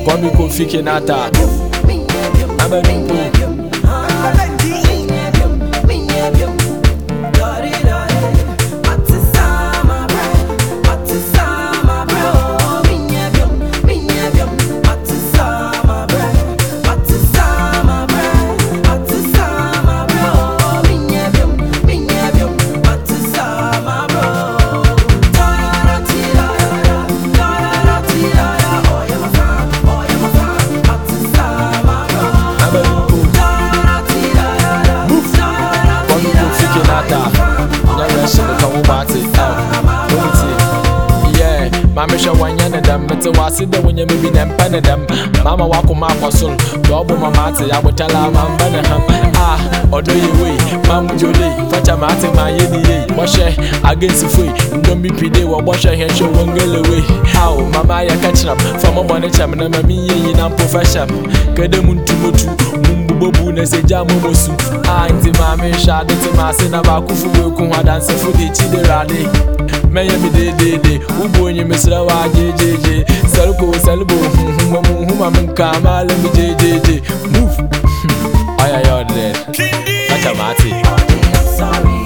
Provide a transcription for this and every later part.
Kwame Kofi Kenata. Mama show one yan them, but I see the when you maybe them pen them. Mama walk on my puzzle, double my mate, I would tell her man Benham. Ah, or do you wait, Mam Jolie, fetch a mate, my yedi, wash against the free, don't be PD or wash a hand show one girl away. How, Mama, you catching up from a bonnet cham and me in a profession. Kedemun to Mutu, Mumbu, Nessa Jamosu. Ah, in the mammy shot, it's a mass in a bakufu, who dance for the chidderani. Maybe day, Ubu and you Miss Rawa JJ, Salco, Salbo, whom I'm Kama, let me JJ. Move. I are there. That's a mati. Sorry.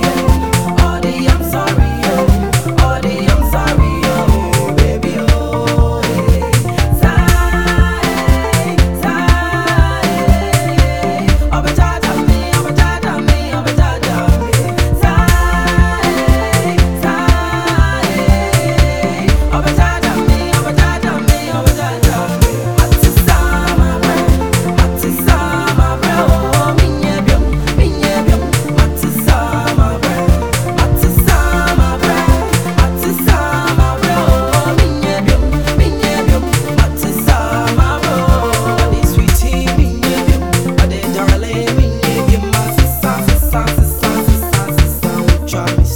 Try me.